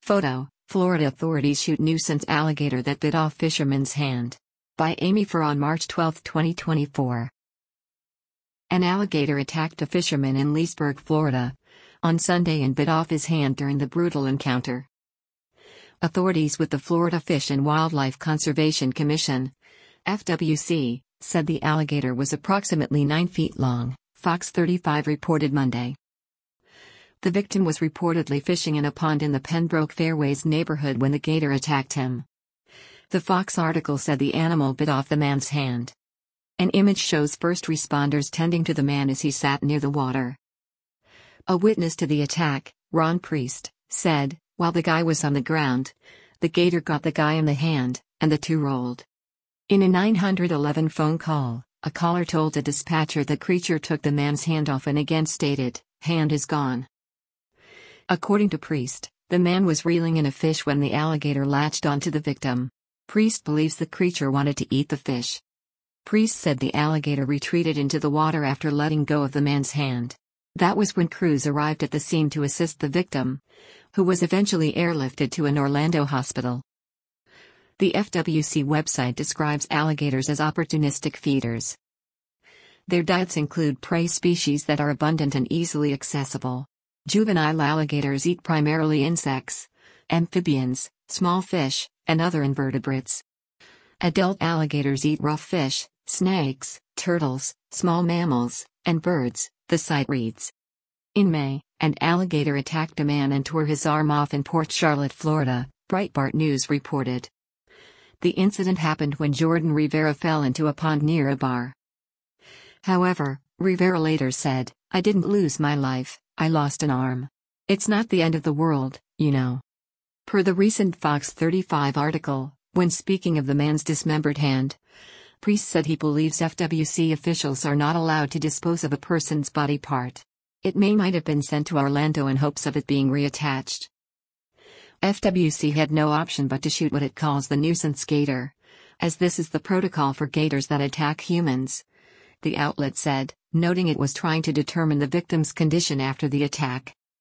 Photo: Florida authorities shoot nuisance alligator that bit off fisherman's hand. By Amy Farr on March 12, 2024. An alligator attacked a fisherman in Leesburg, Florida, on Sunday and bit off his hand during the brutal encounter. Authorities with the Florida Fish and Wildlife Conservation Commission, FWC, said the alligator was approximately 9 feet long, Fox 35 reported Monday. The victim was reportedly fishing in a pond in the Pembroke Fairways neighborhood when the gator attacked him. The Fox article said the animal bit off the man's hand. An image shows first responders tending to the man as he sat near the water. A witness to the attack, Ron Priest, said, "While the guy was on the ground, the gator got the guy in the hand, and the two rolled." In a 911 phone call, a caller told a dispatcher the creature took the man's hand off and again stated, "Hand is gone." According to Priest, the man was reeling in a fish when the alligator latched onto the victim. Priest believes the creature wanted to eat the fish. Priest said the alligator retreated into the water after letting go of the man's hand. That was when crews arrived at the scene to assist the victim, who was eventually airlifted to an Orlando hospital. The FWC website describes alligators as opportunistic feeders. Their diets include prey species that are abundant and easily accessible. Juvenile alligators eat primarily insects, amphibians, small fish, and other invertebrates. Adult alligators eat rough fish, snakes, turtles, small mammals, and birds, the site reads. In May, an alligator attacked a man and tore his arm off in Port Charlotte, Florida, Breitbart News reported. The incident happened when Jordan Rivera fell into a pond near a bar. However, Rivera later said, "I didn't lose my life, I lost an arm. It's not the end of the world, you know." Per the recent Fox 35 article, when speaking of the man's dismembered hand, Priest said he believes FWC officials are not allowed to dispose of a person's body part. It might have been sent to Orlando in hopes of it being reattached. FWC had no option but to shoot what it calls the nuisance gator, as this is the protocol for gators that attack humans, the outlet said, noting it was trying to determine the victim's condition after the attack.